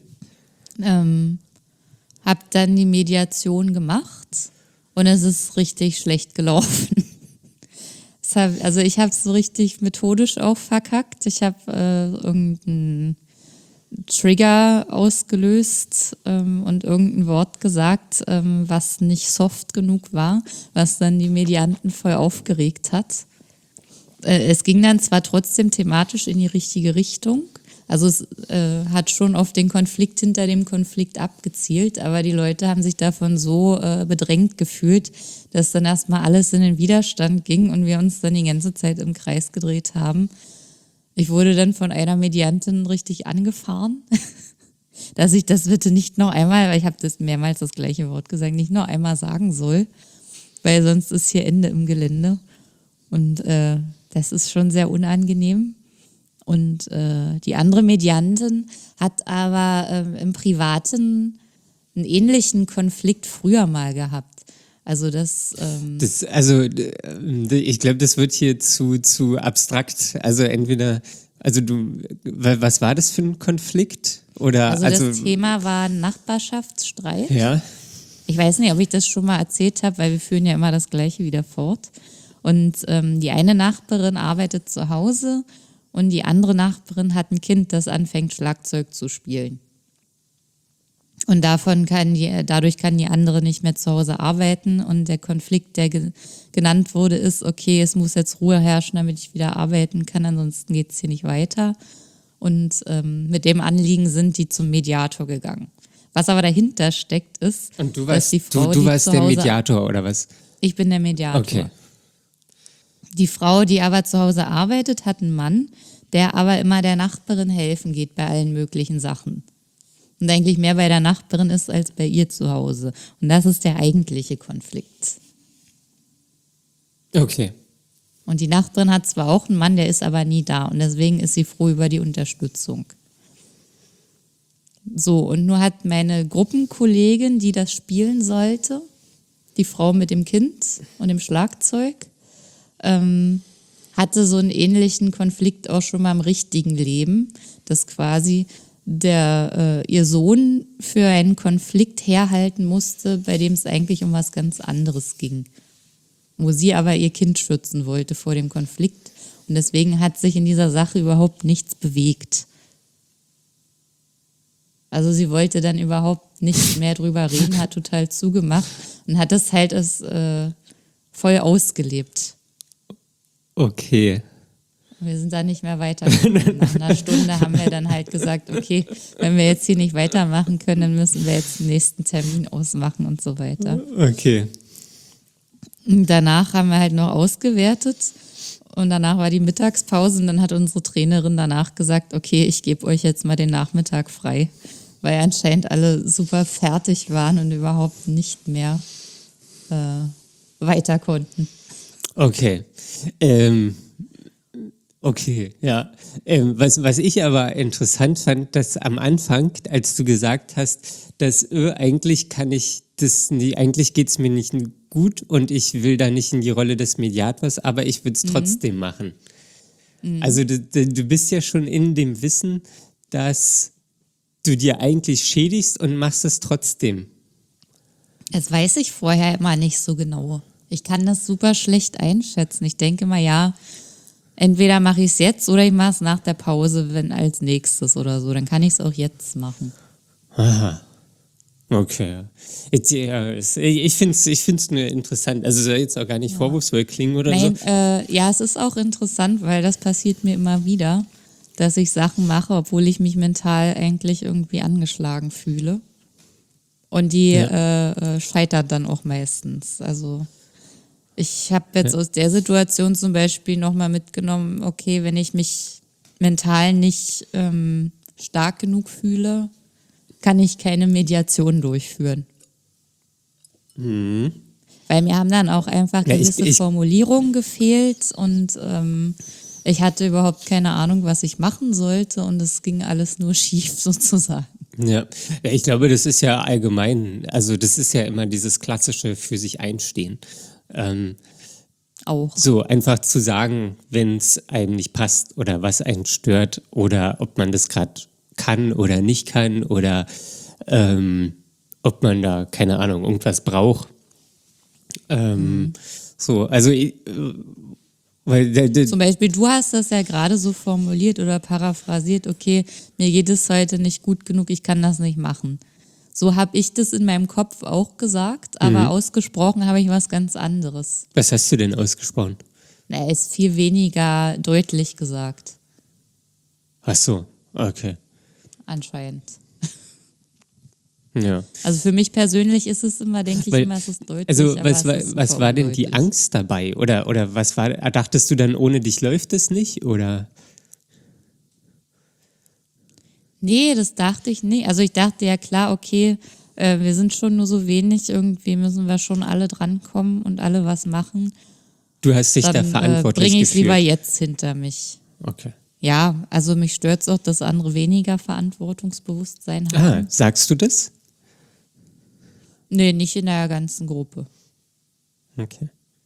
Habe dann die Mediation gemacht und es ist richtig schlecht gelaufen. Also ich habe es so richtig methodisch auch verkackt. Ich habe irgendeinen Trigger ausgelöst und irgendein Wort gesagt, was nicht soft genug war, was dann die Medianten voll aufgeregt hat. Es ging dann zwar trotzdem thematisch in die richtige Richtung, also es hat schon auf den Konflikt hinter dem Konflikt abgezielt, aber die Leute haben sich davon so bedrängt gefühlt, dass dann erstmal alles in den Widerstand ging und wir uns dann die ganze Zeit im Kreis gedreht haben. Ich wurde dann von einer Mediantin richtig angefahren, dass ich das bitte nicht noch einmal, weil ich habe das mehrmals das gleiche Wort gesagt, nicht noch einmal sagen soll, weil sonst ist hier Ende im Gelände. Und das ist schon sehr unangenehm. Und die andere Mediantin hat aber im Privaten einen ähnlichen Konflikt früher mal gehabt. Also ich glaube, das wird hier zu abstrakt. Also entweder, was war das für ein Konflikt? Oder das Thema war ein Nachbarschaftsstreit. Ja. Ich weiß nicht, ob ich das schon mal erzählt habe, weil wir führen ja immer das Gleiche wieder fort. Und die eine Nachbarin arbeitet zu Hause und die andere Nachbarin hat ein Kind, das anfängt, Schlagzeug zu spielen. Und dadurch kann die andere nicht mehr zu Hause arbeiten. Und der Konflikt, der genannt wurde, ist, okay, es muss jetzt Ruhe herrschen, damit ich wieder arbeiten kann, ansonsten geht es hier nicht weiter. Und mit dem Anliegen sind die zum Mediator gegangen. Was aber dahinter steckt, ist, und du dass warst, die Frau, du warst der Mediator, oder was? Ich bin der Mediator. Okay. Die Frau, die aber zu Hause arbeitet, hat einen Mann, der aber immer der Nachbarin helfen geht bei allen möglichen Sachen. Und eigentlich mehr bei der Nachbarin ist als bei ihr zu Hause. Und das ist der eigentliche Konflikt. Okay. Und die Nachbarin hat zwar auch einen Mann, der ist aber nie da. Und deswegen ist sie froh über die Unterstützung. So, und nur hat meine Gruppenkollegin, die das spielen sollte, die Frau mit dem Kind und dem Schlagzeug, hatte so einen ähnlichen Konflikt auch schon mal im richtigen Leben, dass quasi ihr Sohn für einen Konflikt herhalten musste, bei dem es eigentlich um was ganz anderes ging. Wo sie aber ihr Kind schützen wollte vor dem Konflikt. Und deswegen hat sich in dieser Sache überhaupt nichts bewegt. Also sie wollte dann überhaupt nicht mehr drüber reden, hat total zugemacht und hat das halt voll ausgelebt. Okay. Wir sind da nicht mehr weitergekommen. Nach einer Stunde haben wir dann halt gesagt, okay, wenn wir jetzt hier nicht weitermachen können, dann müssen wir jetzt den nächsten Termin ausmachen und so weiter. Okay. Und danach haben wir halt noch ausgewertet und danach war die Mittagspause und dann hat unsere Trainerin danach gesagt, okay, ich gebe euch jetzt mal den Nachmittag frei, weil anscheinend alle super fertig waren und überhaupt nicht mehr weiter konnten. Okay. Okay, ja. Was ich aber interessant fand, dass am Anfang, als du gesagt hast, dass eigentlich kann ich das nie, eigentlich geht's mir nicht gut und ich will da nicht in die Rolle des Mediators, aber ich würde es trotzdem machen. Also du bist ja schon in dem Wissen, dass du dir eigentlich schädigst und machst es trotzdem. Das weiß ich vorher immer nicht so genau. Ich kann das super schlecht einschätzen. Ich denke mal, ja, entweder mache ich es jetzt oder ich mache es nach der Pause, wenn als nächstes oder so. Dann kann ich es auch jetzt machen. Aha. Okay. Ich finde es nur interessant. Also soll jetzt auch gar nicht vorwurfsvoll klingen oder so. Ja, es ist auch interessant, weil das passiert mir immer wieder, dass ich Sachen mache, obwohl ich mich mental eigentlich irgendwie angeschlagen fühle. Und die scheitert dann auch meistens. Also ich habe jetzt aus der Situation zum Beispiel nochmal mitgenommen, okay, wenn ich mich mental nicht stark genug fühle, kann ich keine Mediation durchführen. Mhm. Weil mir haben dann auch einfach gewisse Formulierungen gefehlt und ich hatte überhaupt keine Ahnung, was ich machen sollte und es ging alles nur schief sozusagen. Ja, ich glaube, das ist ja allgemein, also das ist ja immer dieses klassische für sich einstehen. Auch. So einfach zu sagen, wenn es einem nicht passt oder was einen stört oder ob man das gerade kann oder nicht kann oder ob man da, keine Ahnung, irgendwas braucht. So, also zum Beispiel, du hast das ja gerade so formuliert oder paraphrasiert, okay, mir geht es heute nicht gut genug, ich kann das nicht machen. So habe ich das in meinem Kopf auch gesagt, aber ausgesprochen habe ich was ganz anderes. Was hast du denn ausgesprochen? Na, ist viel weniger deutlich gesagt. Ach so, okay. Anscheinend. Ja. Also für mich persönlich ist es immer, denke ich immer, es ist deutlich. Also aber es ist was war denn die undeutlich. Angst dabei? Oder was war, dachtest du dann, ohne dich läuft es nicht? Oder? Nee, das dachte ich nicht. Also ich dachte ja klar, okay, wir sind schon nur so wenig, irgendwie müssen wir schon alle drankommen und alle was machen. Du hast dich da Dann verantwortlich bringe ich es gefühlt. lieber jetzt hinter mich. Okay. Ja, also mich stört es auch, dass andere weniger Verantwortungsbewusstsein haben. Sagst du das? Nee, nicht in der ganzen Gruppe. Okay.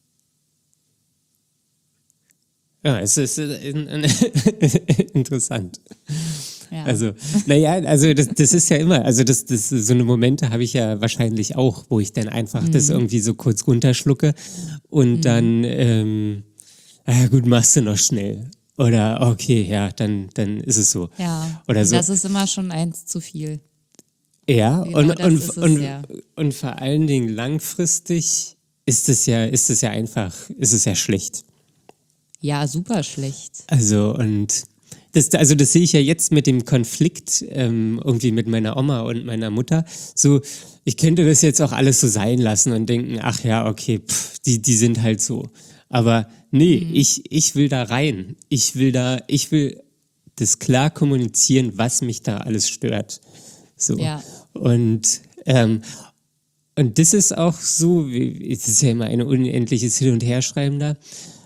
Ja, es ist interessant. Ja. Also, naja, also das ist ja immer, also das so eine Momente habe ich ja wahrscheinlich auch, wo ich dann einfach das irgendwie so kurz runterschlucke und dann, gut, machst du noch schnell. Oder okay, ja, dann ist es so. Ja, Oder und so. das ist immer schon eins zu viel. Ja, Genau, das ist es, ja. und vor allen Dingen langfristig ist es ja einfach, ist es ja schlecht. Ja, super schlecht. Also das sehe ich ja jetzt mit dem Konflikt irgendwie mit meiner Oma und meiner Mutter. So, ich könnte das jetzt auch alles so sein lassen und denken, ach ja, okay, die sind halt so. Aber nee, ich will da rein. Ich will das klar kommunizieren, was mich da alles stört. So. Ja. Und Und das ist auch so, es ist ja immer ein unendliches Hin- und Herschreiben da.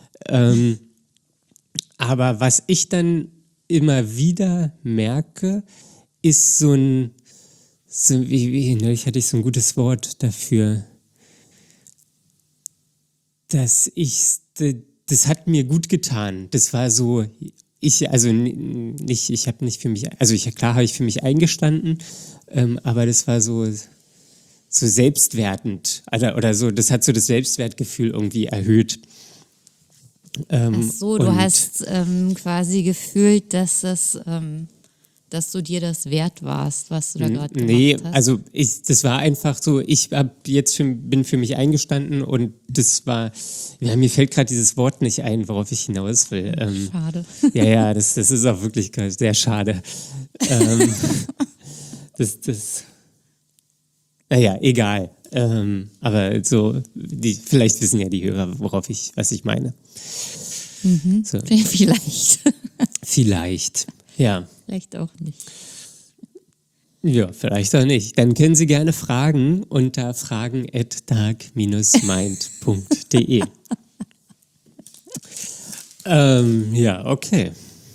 Aber was ich dann immer wieder merke, ist neulich hatte ich so ein gutes Wort dafür, das hat mir gut getan. Das war so, ich habe nicht für mich, also klar habe ich für mich eingestanden, aber das war so selbstwertend oder so, das hat so das Selbstwertgefühl irgendwie erhöht. Ach so, du und- hast quasi gefühlt, dass du dir das wert warst, was du da gerade gemacht hast. Also das war einfach so, bin für mich eingestanden und das war, ja, mir fällt gerade dieses Wort nicht ein, worauf ich hinaus will. Schade. Ja, das ist auch wirklich sehr schade. Naja, egal. Aber so, vielleicht wissen ja die Hörer, was ich meine. So, Vielleicht. vielleicht, ja. Vielleicht auch nicht. Ja, vielleicht auch nicht. Dann können Sie gerne fragen unter fragen@dark-mind.de. Ja, okay.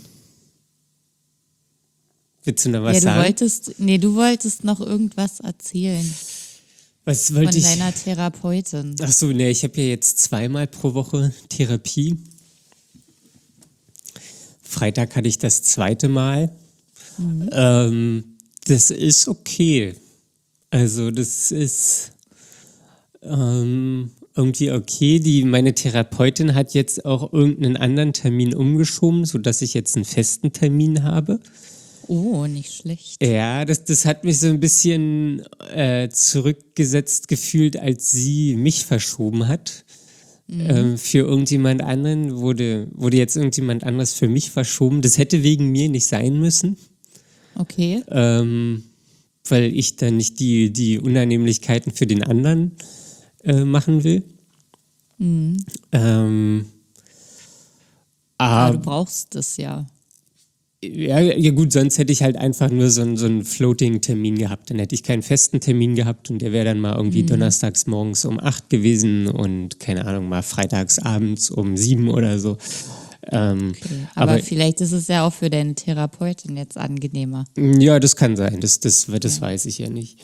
Willst du noch was sagen? Du wolltest noch irgendwas erzählen Was von wollte ich? deiner Therapeutin. Ach so, ne, ich habe ja jetzt 2-mal pro Woche Therapie. Freitag hatte ich das 2. Mal. Das ist okay. Also das ist irgendwie okay. Meine Therapeutin hat jetzt auch irgendeinen anderen Termin umgeschoben, sodass ich jetzt einen festen Termin habe. Oh, nicht schlecht. Ja, das hat mich so ein bisschen zurückgesetzt gefühlt, als sie mich verschoben hat. Für irgendjemand anderen wurde jetzt irgendjemand anderes für mich verschoben. Das hätte wegen mir nicht sein müssen, Okay. weil ich dann nicht die Unannehmlichkeiten für den anderen machen will. Aber du brauchst es ja. Ja, gut, sonst hätte ich halt einfach nur so einen Floating-Termin gehabt. Dann hätte ich keinen festen Termin gehabt und der wäre dann mal irgendwie donnerstags morgens um 8 gewesen und keine Ahnung, mal freitags abends um 7 oder so. Okay. Aber vielleicht ist es ja auch für deine Therapeutin jetzt angenehmer. Ja, das kann sein. Das weiß ich ja nicht.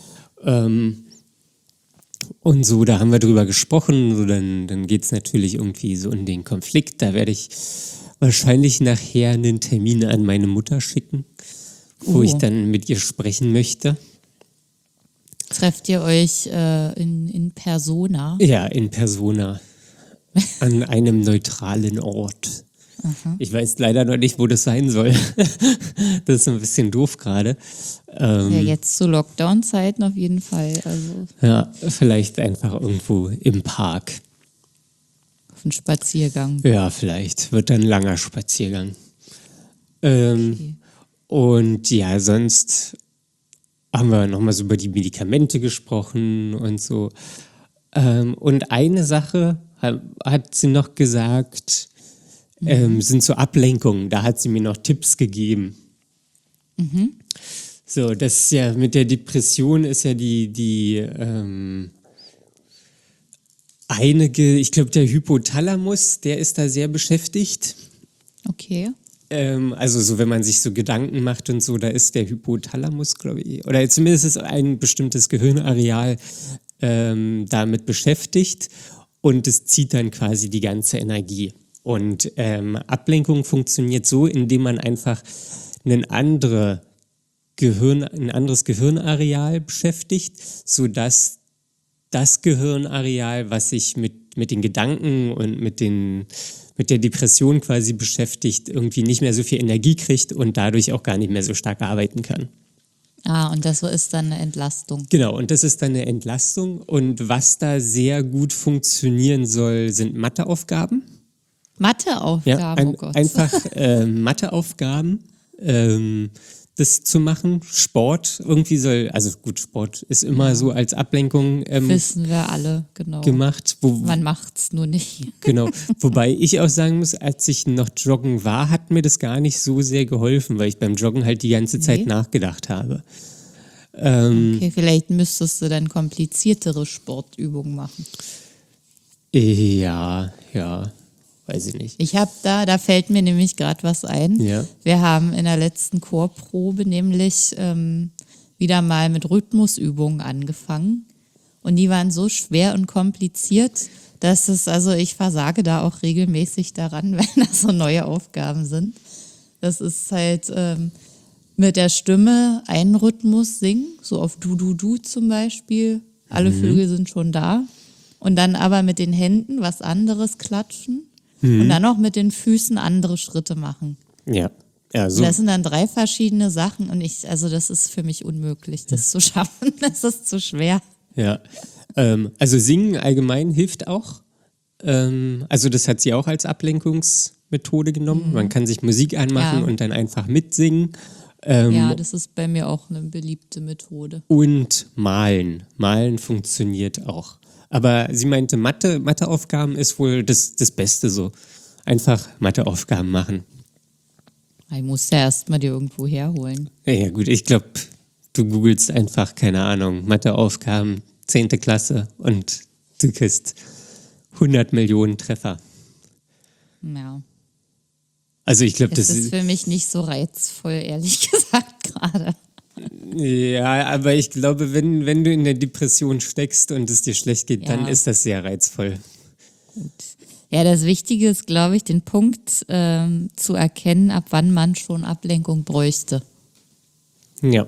Und so, da haben wir drüber gesprochen. So, dann geht es natürlich irgendwie so in den Konflikt. Da werde ich wahrscheinlich nachher einen Termin an meine Mutter schicken, wo ich dann mit ihr sprechen möchte. Trefft ihr euch in Persona? Ja, in Persona. An einem neutralen Ort. Ich weiß leider noch nicht, wo das sein soll. Das ist ein bisschen doof gerade. Ja, jetzt zu Lockdown-Zeiten auf jeden Fall. Also Ja, vielleicht einfach irgendwo im Park. auf einen Spaziergang. Ja, vielleicht. Wird dann ein langer Spaziergang. Und ja, sonst haben wir nochmal so über die Medikamente gesprochen und so. Und eine Sache hat sie noch gesagt, sind so Ablenkungen. Da hat sie mir noch Tipps gegeben. So, das ist ja mit der Depression ist ja ich glaube, der Hypothalamus, der ist da sehr beschäftigt. Okay. Also so, wenn man sich so Gedanken macht und so, da ist der Hypothalamus, glaube ich, oder zumindest ist ein bestimmtes Gehirnareal damit beschäftigt und es zieht dann quasi die ganze Energie. Und Ablenkung funktioniert so, indem man einfach ein anderes Gehirnareal beschäftigt, sodass das Gehirnareal, was sich mit den Gedanken und mit der Depression quasi beschäftigt, irgendwie nicht mehr so viel Energie kriegt und dadurch auch gar nicht mehr so stark arbeiten kann. Ah, und das ist dann eine Entlastung. Genau, und das ist dann eine Entlastung. Und was da sehr gut funktionieren soll, sind Matheaufgaben. Matheaufgaben, oh Gott. Einfach Matheaufgaben, das zu machen. Sport irgendwie also gut, Sport ist immer so als Ablenkung Wissen wir alle, genau. gemacht. Man macht's nur nicht. Genau, wobei ich auch sagen muss, als ich noch joggen war, hat mir das gar nicht so sehr geholfen, weil ich beim Joggen halt die ganze Zeit nachgedacht habe. Okay, vielleicht müsstest du dann kompliziertere Sportübungen machen. Ja, weiß ich nicht. Ich habe da fällt mir nämlich gerade was ein. Ja. Wir haben in der letzten Chorprobe nämlich wieder mal mit Rhythmusübungen angefangen. Und die waren so schwer und kompliziert, dass ich versage da auch regelmäßig daran, wenn das so neue Aufgaben sind. Das ist halt mit der Stimme einen Rhythmus singen, so auf Du, Du, Du zum Beispiel. Alle Vögel sind schon da. Und dann aber mit den Händen was anderes klatschen. Und dann auch mit den Füßen andere Schritte machen. Ja. Und das sind dann 3 verschiedene Sachen. Und das ist für mich unmöglich, das zu schaffen. Das ist zu schwer. Ja. Also Singen allgemein hilft auch. Also das hat sie auch als Ablenkungsmethode genommen. Man kann sich Musik anmachen und dann einfach mitsingen. Ja, das ist bei mir auch eine beliebte Methode. Und malen. Malen funktioniert auch. Aber sie meinte, Matheaufgaben ist wohl das Beste so. Einfach Matheaufgaben machen. Ich muss ja erst mal dir irgendwo herholen. Ja gut, ich glaube, du googelst einfach, keine Ahnung, Matheaufgaben, 10. Klasse und du kriegst 100 Millionen Treffer. Ja. Also ich glaube, Das ist für mich nicht so reizvoll, ehrlich gesagt, gerade. Ja, aber ich glaube, wenn du in der Depression steckst und es dir schlecht geht, dann ist das sehr reizvoll. Gut. Ja, das Wichtige ist, glaube ich, den Punkt zu erkennen, ab wann man schon Ablenkung bräuchte. Ja.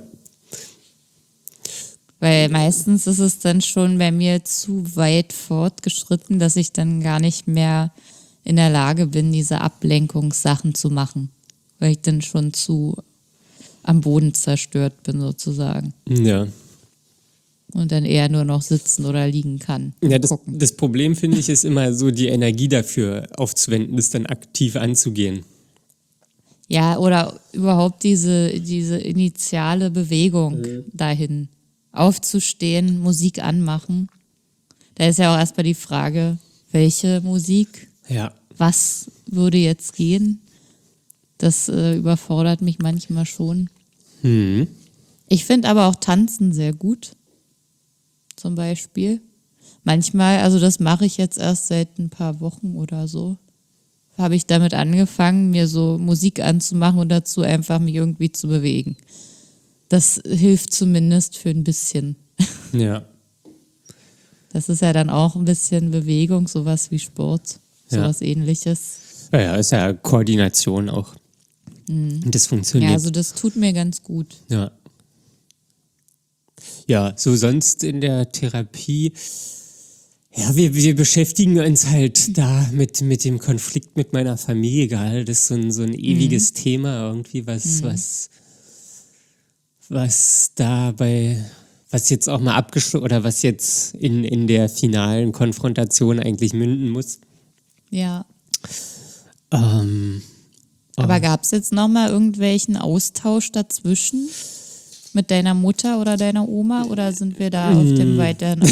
Weil meistens ist es dann schon bei mir zu weit fortgeschritten, dass ich dann gar nicht mehr in der Lage bin, diese Ablenkungssachen zu machen. Weil ich dann schon zu am Boden zerstört bin sozusagen. Ja. Und dann eher nur noch sitzen oder liegen kann. Ja, das Problem, finde ich, ist immer so, die Energie dafür aufzuwenden, das dann aktiv anzugehen. Ja, oder überhaupt diese initiale Bewegung dahin. Aufzustehen, Musik anmachen. Da ist ja auch erstmal die Frage, welche Musik? Ja. Was würde jetzt gehen? Das überfordert mich manchmal schon. Ich finde aber auch Tanzen sehr gut. Zum Beispiel. Manchmal, also das mache ich jetzt erst seit ein paar Wochen oder so, habe ich damit angefangen, mir so Musik anzumachen und dazu einfach mich irgendwie zu bewegen. Das hilft zumindest für ein bisschen. Ja. Das ist ja dann auch ein bisschen Bewegung, sowas wie Sport, sowas Ähnliches. Ja, ist ja Koordination auch. Das funktioniert. Ja, also das tut mir ganz gut. Ja. Ja, so sonst in der Therapie, ja, wir beschäftigen uns halt da mit dem Konflikt mit meiner Familie gerade. Das ist so ein ewiges Thema irgendwie, was jetzt auch mal abgeschlossen oder was jetzt in der finalen Konfrontation eigentlich münden muss. Ja. Aber gab es jetzt nochmal irgendwelchen Austausch dazwischen mit deiner Mutter oder deiner Oma oder sind wir da auf dem weiteren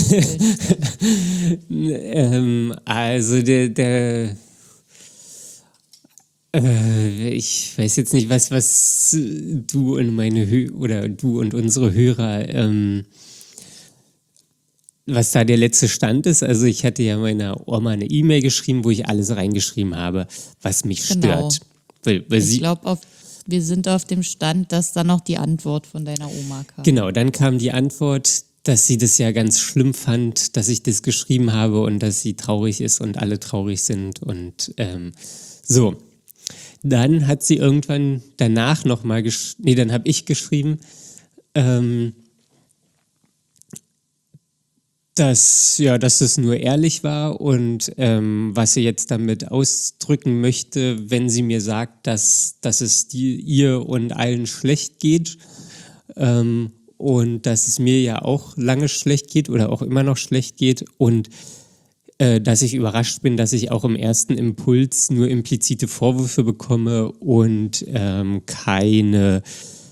Also ich weiß jetzt nicht, was du und du und unsere Hörer, was da der letzte Stand ist. Also ich hatte ja meiner Oma eine E-Mail geschrieben, wo ich alles reingeschrieben habe, was mich stört. Weil ich glaube, wir sind auf dem Stand, dass dann noch die Antwort von deiner Oma kam. Genau, dann kam die Antwort, dass sie das ja ganz schlimm fand, dass ich das geschrieben habe und dass sie traurig ist und alle traurig sind und so. Dann hat sie irgendwann danach nochmal dann habe ich geschrieben, dass es nur ehrlich war und was sie jetzt damit ausdrücken möchte, wenn sie mir sagt, dass es ihr und allen schlecht geht und dass es mir ja auch lange schlecht geht oder auch immer noch schlecht geht und dass ich überrascht bin, dass ich auch im ersten Impuls nur implizite Vorwürfe bekomme und keine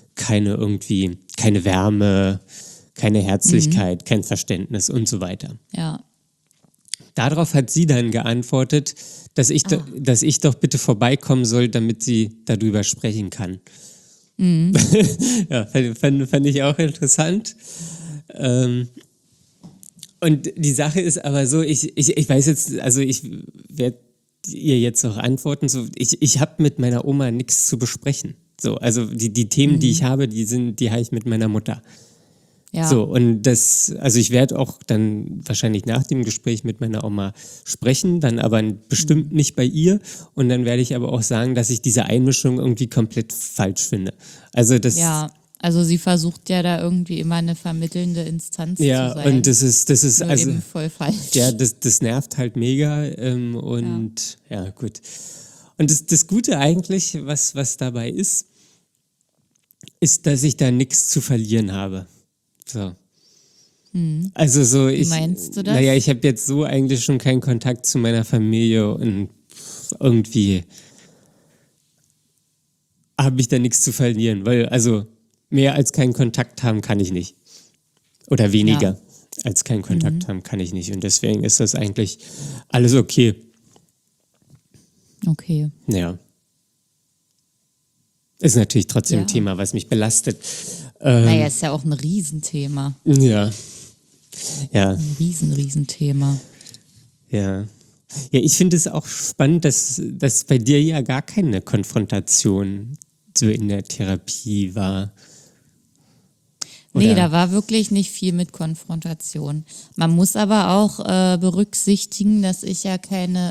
Wärme, keine Herzlichkeit, kein Verständnis und so weiter. Ja. Darauf hat sie dann geantwortet, dass ich doch bitte vorbeikommen soll, damit sie darüber sprechen kann. Ja, fand ich auch interessant. Und die Sache ist aber so, ich weiß jetzt, also ich werde ihr jetzt auch antworten, so, ich habe mit meiner Oma nichts zu besprechen. So, also die Themen, die ich habe, die habe ich mit meiner Mutter. Ja. So, und also ich werde auch dann wahrscheinlich nach dem Gespräch mit meiner Oma sprechen, dann aber bestimmt nicht bei ihr. Und dann werde ich aber auch sagen, dass ich diese Einmischung irgendwie komplett falsch finde. Also das. Ja, also sie versucht ja da irgendwie immer eine vermittelnde Instanz zu Ja, sein. und das ist Nur also. eben voll falsch. Ja, das nervt halt mega. Und ja, gut. Und das Gute eigentlich, was dabei ist, dass ich da nichts zu verlieren habe. So. Also so, Wie meinst du das? Naja, ich habe jetzt so eigentlich schon keinen Kontakt zu meiner Familie und irgendwie habe ich da nichts zu verlieren, weil also mehr als keinen Kontakt haben kann ich nicht. Oder weniger als keinen Kontakt haben kann ich nicht. Und deswegen ist das eigentlich alles okay. Okay. Ja. Ist natürlich trotzdem Ja. ein Thema, was mich belastet. Naja, ist ja auch ein Riesenthema. Ja. Ja. Ein Riesenthema. Ja. Ja, ich finde es auch spannend, dass bei dir ja gar keine Konfrontation so in der Therapie war. Nee, Oder? da war wirklich nicht viel mit Konfrontation. Man muss aber auch berücksichtigen, dass ich ja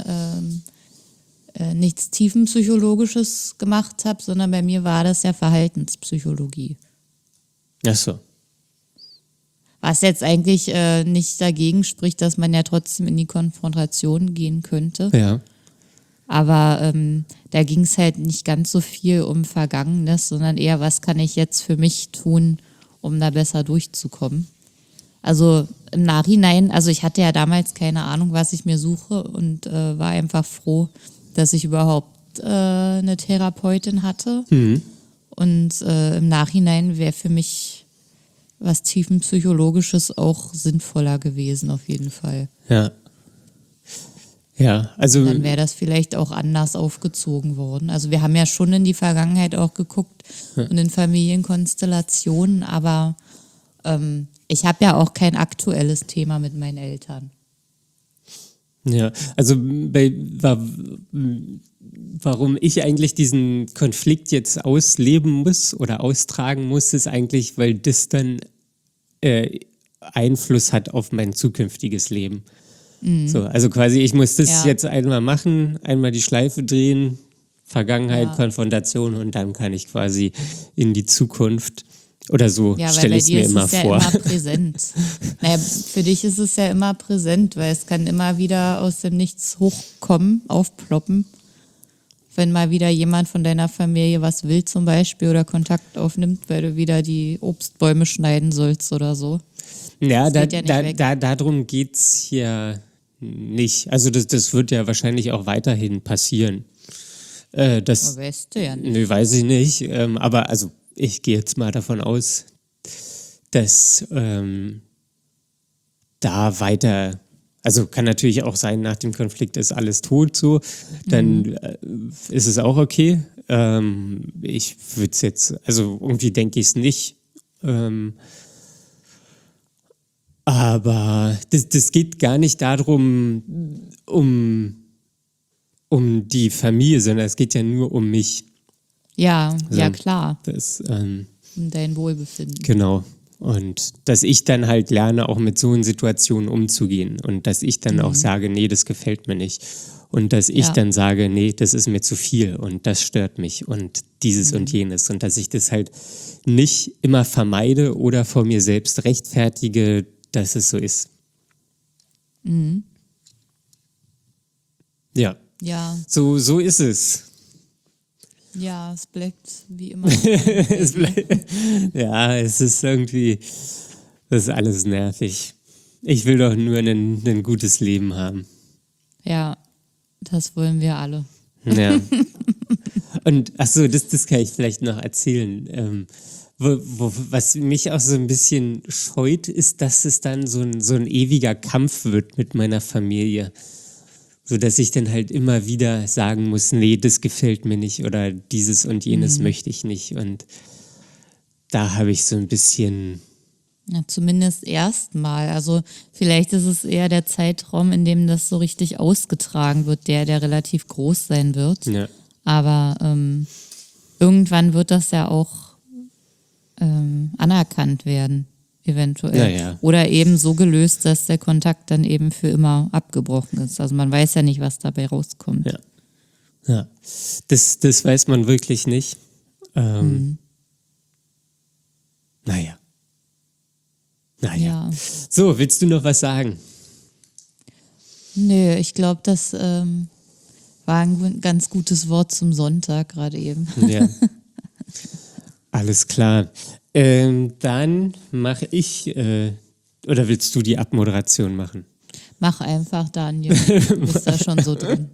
nichts Tiefenpsychologisches gemacht habe, sondern bei mir war das ja Verhaltenspsychologie. Ach so. Was jetzt eigentlich nicht dagegen spricht, dass man ja trotzdem in die Konfrontation gehen könnte. Ja. Aber da ging es halt nicht ganz so viel um Vergangenes, sondern eher, was kann ich jetzt für mich tun, um da besser durchzukommen. Also im Nachhinein, also ich hatte ja damals keine Ahnung, was ich mir suche und war einfach froh, dass ich überhaupt eine Therapeutin hatte. Und im Nachhinein wäre für mich was Tiefenpsychologisches auch sinnvoller gewesen, auf jeden Fall. Ja. Ja, also. Dann wäre das vielleicht auch anders aufgezogen worden. Also wir haben ja schon in die Vergangenheit auch geguckt und in Familienkonstellationen, aber ich habe ja auch kein aktuelles Thema mit meinen Eltern. Ja, also warum ich eigentlich diesen Konflikt jetzt ausleben muss oder austragen muss, ist eigentlich, weil das dann Einfluss hat auf mein zukünftiges Leben. So, also quasi, ich muss das jetzt einmal machen, einmal die Schleife drehen, Vergangenheit, Konfrontation und dann kann ich quasi in die Zukunft oder so stelle ich es mir immer vor. Ja, immer präsent. Naja, für dich ist es ja immer präsent, weil es kann immer wieder aus dem Nichts hochkommen, aufploppen. Wenn mal wieder jemand von deiner Familie was will zum Beispiel oder Kontakt aufnimmt, weil du wieder die Obstbäume schneiden sollst oder so. Ja, Das geht ja nicht weg. darum geht es ja nicht. Also das wird ja wahrscheinlich auch weiterhin passieren. Weißt du ja nicht. Nö, weiß ich nicht. Aber also ich gehe jetzt mal davon aus, dass da weiter, also kann natürlich auch sein, nach dem Konflikt ist alles tot so, dann ist es auch okay. Ich würde es jetzt, also irgendwie denke ich es nicht. Aber das geht gar nicht darum, um die Familie, sondern es geht ja nur um mich. Ja, So, ja klar. Das, Um dein Wohlbefinden. genau. Und dass ich dann halt lerne, auch mit so einer Situation umzugehen. Und dass ich dann auch sage, nee, das gefällt mir nicht. Und dass ich dann sage, nee, das ist mir zu viel und das stört mich und dieses und jenes. Und dass ich das halt nicht immer vermeide oder vor mir selbst rechtfertige, dass es so ist. Ja, Ja, so ist es. ja, es bleibt wie immer. Ja, es ist irgendwie, das ist alles nervig. Ich will doch nur ein gutes Leben haben. Ja, das wollen wir alle. Ja. Und achso, das kann ich vielleicht noch erzählen. Was mich auch so ein bisschen scheut, ist, dass es dann so ein ewiger Kampf wird mit meiner Familie. So dass ich dann halt immer wieder sagen muss, nee, das gefällt mir nicht oder dieses und jenes möchte ich nicht. Und da habe ich so ein bisschen, Ja, zumindest erstmal. Also vielleicht ist es eher der Zeitraum, in dem das so richtig ausgetragen wird, der relativ groß sein wird. ja, Aber irgendwann wird das ja auch anerkannt werden, eventuell. Naja. Oder eben so gelöst, dass der Kontakt dann eben für immer abgebrochen ist. Also man weiß ja nicht, was dabei rauskommt. ja. Ja, das weiß man wirklich nicht. Naja. Ja. So, willst du noch was sagen? Nö, ich glaube, das war ein ganz gutes Wort zum Sonntag gerade eben. Ja. Alles klar. Dann mache ich, oder willst du die Abmoderation machen? Mach einfach, Daniel. Du bist da schon so drin.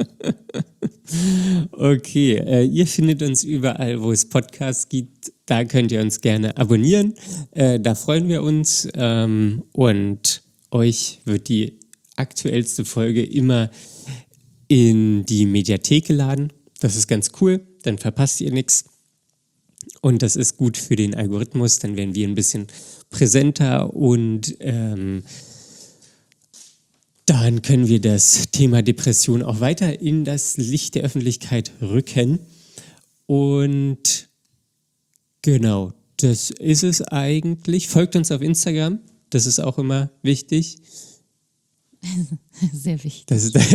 Okay, ihr findet uns überall, wo es Podcasts gibt. Da könnt ihr uns gerne abonnieren. Da freuen wir uns. Und euch wird die aktuellste Folge immer in die Mediathek geladen. Das ist ganz cool. Dann verpasst ihr nichts. Und das ist gut für den Algorithmus. Dann werden wir ein bisschen präsenter und dann können wir das Thema Depression auch weiter in das Licht der Öffentlichkeit rücken. Und genau, das ist es eigentlich. Folgt uns auf Instagram, das ist auch immer wichtig. Sehr wichtig. Das ist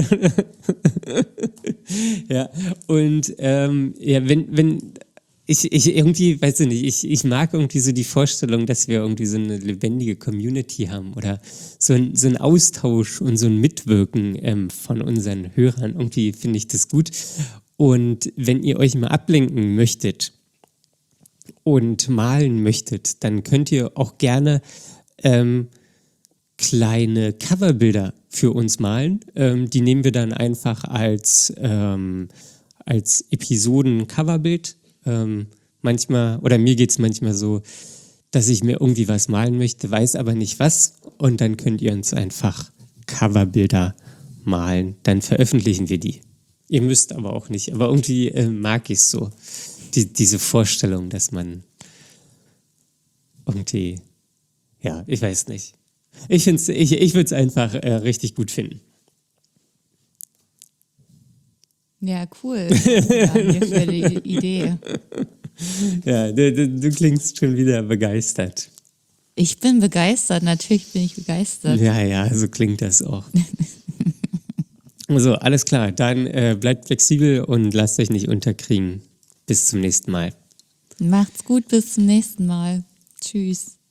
ja, und ja, wenn ich irgendwie, weiß ich nicht, ich mag irgendwie so die Vorstellung, dass wir irgendwie so eine lebendige Community haben oder so ein Austausch und so ein Mitwirken von unseren Hörern. Irgendwie finde ich das gut. Und wenn ihr euch mal ablenken möchtet und malen möchtet, dann könnt ihr auch gerne kleine Coverbilder für uns malen. Die nehmen wir dann einfach als Episoden-Coverbild. Manchmal, oder mir geht es manchmal so, dass ich mir irgendwie was malen möchte, weiß aber nicht was. Und dann könnt ihr uns einfach Coverbilder malen. Dann veröffentlichen wir die. Ihr müsst aber auch nicht. Aber irgendwie mag ich es so. Diese Vorstellung, dass man irgendwie, ja, ich weiß nicht. Ich würde es einfach richtig gut finden. Ja, cool. Danke für die Idee. Ja, du klingst schon wieder begeistert. Ich bin begeistert, natürlich bin ich begeistert. Ja, so klingt das auch. So, alles klar. Dann bleibt flexibel und lasst euch nicht unterkriegen. Bis zum nächsten Mal. Macht's gut, bis zum nächsten Mal. Tschüss.